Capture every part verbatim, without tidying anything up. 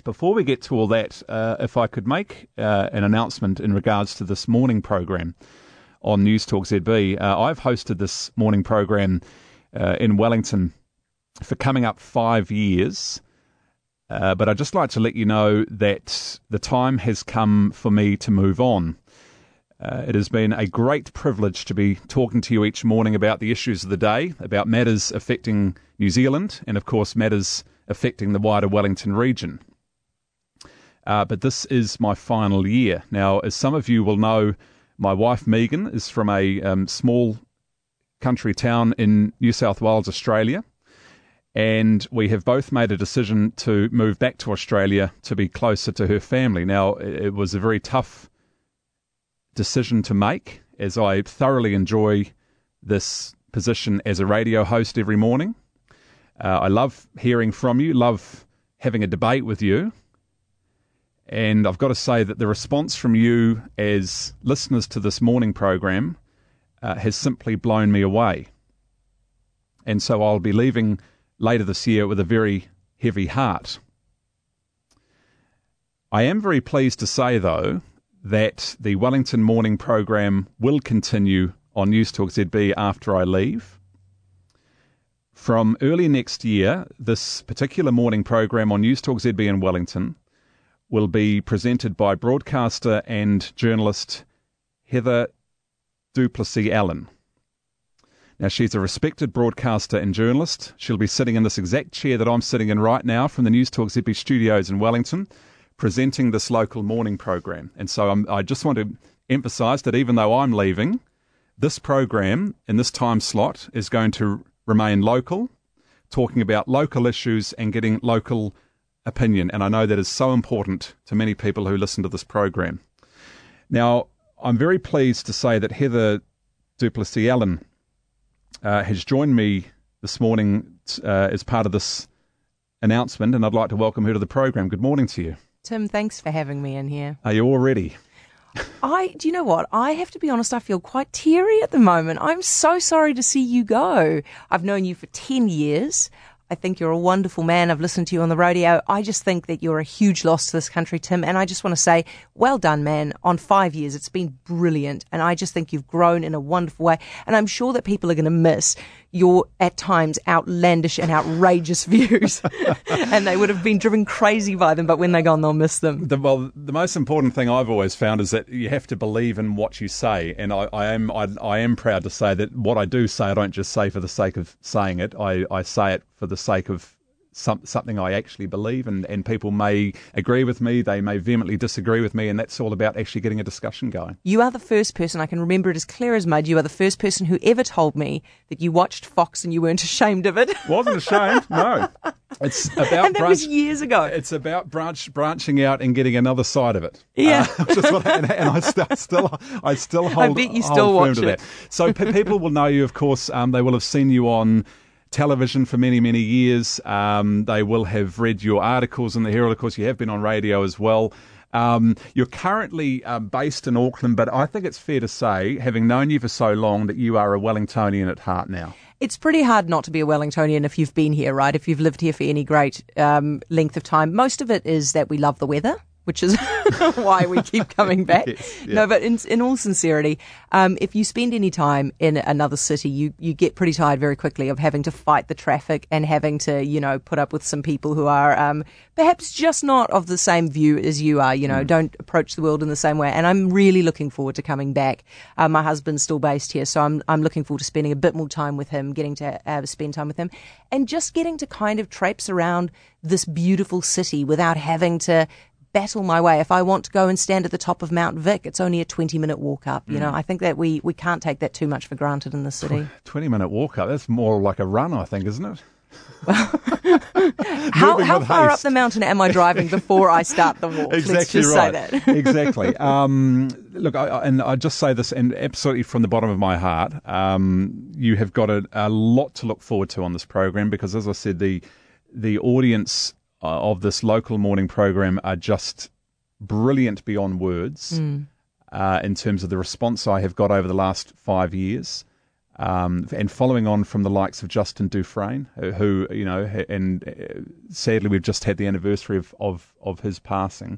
Before we get to all that, uh, if I could make uh, an announcement in regards to this morning program on News Talk Z B. Uh, I've hosted this morning program uh, in Wellington for coming up five years. Uh, but I'd just like to let you know that the time has come for me to move on. Uh, it has been a great privilege to be talking to you each morning about the issues of the day, about matters affecting New Zealand, and of course matters affecting the wider Wellington region. Uh, but this is my final year. Now, as some of you will know, my wife Megan is from a um, small country town in New South Wales, Australia, and we have both made a decision to move back to Australia to be closer to her family. Now, it was a very tough decision to make, as I thoroughly enjoy this position as a radio host every morning. Uh, I love hearing from you, love having a debate with you. And I've got to say that the response from you as listeners to this morning program uh, has simply blown me away. And so I'll be leaving later this year with a very heavy heart. I am very pleased to say, though, that the Wellington morning program will continue on News Talk Z B after I leave. From early next year, this particular morning program on News Talk Z B in Wellington will be presented by broadcaster and journalist Heather du Plessis-Allen. Now, she's a respected broadcaster and journalist. She'll be sitting in this exact chair that I'm sitting in right now from the News Talk Z B studios in Wellington, presenting this local morning program. And so I'm, I just want to emphasise that even though I'm leaving, this program in this time slot is going to remain local, talking about local issues and getting local opinion. And I know that is so important to many people who listen to this program. Now, I'm very pleased to say that Heather du Plessis-Allen uh, has joined me this morning uh, as part of this announcement, and I'd like to welcome her to the program. Good morning to you. Tim, thanks for having me in here. Are you all ready? I, do you know what? I have to be honest, I feel quite teary at the moment. I'm so sorry to see you go. I've known you for ten years. I think you're a wonderful man. I've listened to you on the radio. I just think that you're a huge loss to this country, Tim. And I just want to say, well done, man. On five years, it's been brilliant. And I just think you've grown in a wonderful way. And I'm sure that people are going to miss your, at times, outlandish and outrageous views. And they would have been driven crazy by them, but when they're gone, they'll miss them. The, well, the most important thing I've always found is that you have to believe in what you say. And I, I am I, I am proud to say that what I do say, I don't just say for the sake of saying it. I, I say it for the sake of some, something I actually believe, and, and people may agree with me, they may vehemently disagree with me, and that's all about actually getting a discussion going. You are the first person, I can remember it as clear as mud, you are the first person who ever told me that you watched Fox and you weren't ashamed of it. Wasn't ashamed, no. It's about and that branch, was years ago. It's about branch, branching out and getting another side of it. Yeah, uh, which is what I, and, and I still, still, I still hold. I bet you still hold watch firm to it. That. So p- people will know you, of course. Um, they will have seen you on television for many, many years. Um, they will have read your articles in the Herald. Of course, you have been on radio as well. Um, you're currently uh, based in Auckland, but I think it's fair to say, having known you for so long, that you are a Wellingtonian at heart now. It's pretty hard not to be a Wellingtonian if you've been here, right? If you've lived here for any great um, length of time. Most of it is that we love the weather, which is why we keep coming back. Yes, yeah. No, but in, in all sincerity, um, if you spend any time in another city, you, you get pretty tired very quickly of having to fight the traffic and having to, you know, put up with some people who are um, perhaps just not of the same view as you are, you know, mm. don't approach the world in the same way. And I'm really looking forward to coming back. Uh, my husband's still based here, so I'm I'm looking forward to spending a bit more time with him, getting to uh, spend time with him, and just getting to kind of traipse around this beautiful city without having to battle my way. If I want to go and stand at the top of Mount Vic, it's only a twenty minute walk up. You mm. know, I think that we, we can't take that too much for granted in the city. twenty minute walk up, that's more like a run, I think, isn't it? Well, how how far haste. up the mountain am I driving before I start the walk? Exactly Let's just right. say that. Exactly. Um, look, I, and I just say this, and absolutely from the bottom of my heart, um, you have got a, a lot to look forward to on this program, because, as I said, the the audience of this local morning program are just brilliant beyond words mm. uh, in terms of the response I have got over the last five years. Um, and following on from the likes of Justin Dufresne, who, you know, and sadly we've just had the anniversary of, of, of his passing.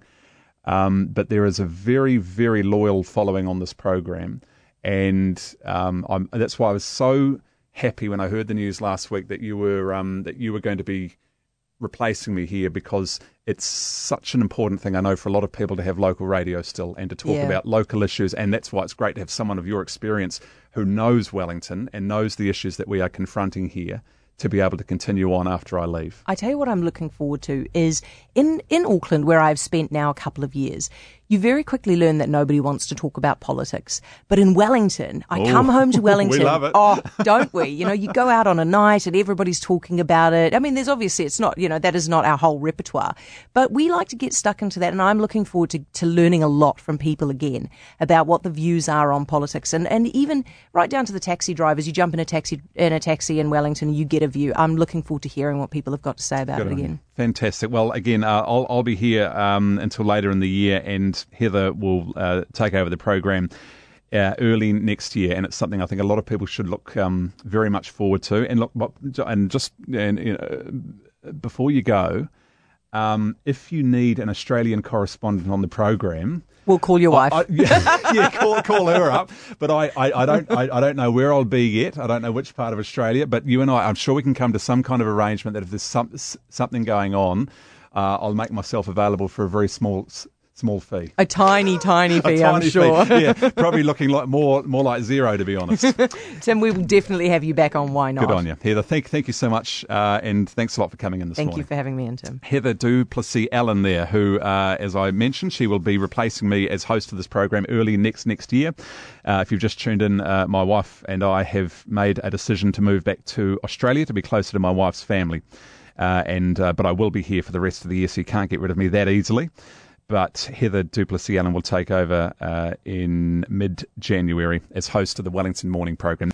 Um, but there is a very, very loyal following on this program. And um, I'm, that's why I was so happy when I heard the news last week that you were um, that you were going to be replacing me here, because it's such an important thing, I know, for a lot of people to have local radio still and to talk yeah. about local issues. And that's why it's great to have someone of your experience who knows Wellington and knows the issues that we are confronting here to be able to continue on after I leave. I tell you what I'm looking forward to is in, in Auckland, where I've spent now a couple of years, you very quickly learn that nobody wants to talk about politics. But in Wellington, I Ooh, come home to Wellington. We love it. Oh, don't we? You know, you go out on a night and everybody's talking about it. I mean, there's obviously, it's not, you know, that is not our whole repertoire. But we like to get stuck into that. And I'm looking forward to, to learning a lot from people again about what the views are on politics. And, and even right down to the taxi drivers. You jump in a taxi in a taxi in Wellington, you get a view. I'm looking forward to hearing what people have got to say about Good it on again. You. Fantastic. Well, again, uh, I'll, I'll be here um, until later in the year, and Heather will uh, take over the program uh, early next year, and it's something I think a lot of people should look um, very much forward to. And look, and just and, you know, before you go, um, if you need an Australian correspondent on the program, we'll call your wife. I, I, yeah, yeah, call call her up. But I, I, I don't I, I don't know where I'll be yet. I don't know which part of Australia. But you and I, I'm sure we can come to some kind of arrangement that if there's some, something going on, uh, I'll make myself available for a very small small fee. A tiny, tiny fee, a tiny I'm sure. Fee. Yeah, probably looking like more more like zero, to be honest. Tim, we will definitely have you back on Why Not. Good on you, Heather. Thank thank you so much, uh, and thanks a lot for coming in this thank morning. Thank you for having me in, Tim. Heather du Plessis-Allen there, who, uh, as I mentioned, she will be replacing me as host of this program early next next year. Uh, if you've just tuned in, uh, my wife and I have made a decision to move back to Australia to be closer to my wife's family. Uh, and uh, but I will be here for the rest of the year, so you can't get rid of me that easily. But Heather du Plessis-Allen will take over uh, in mid-January as host of the Wellington Morning Program.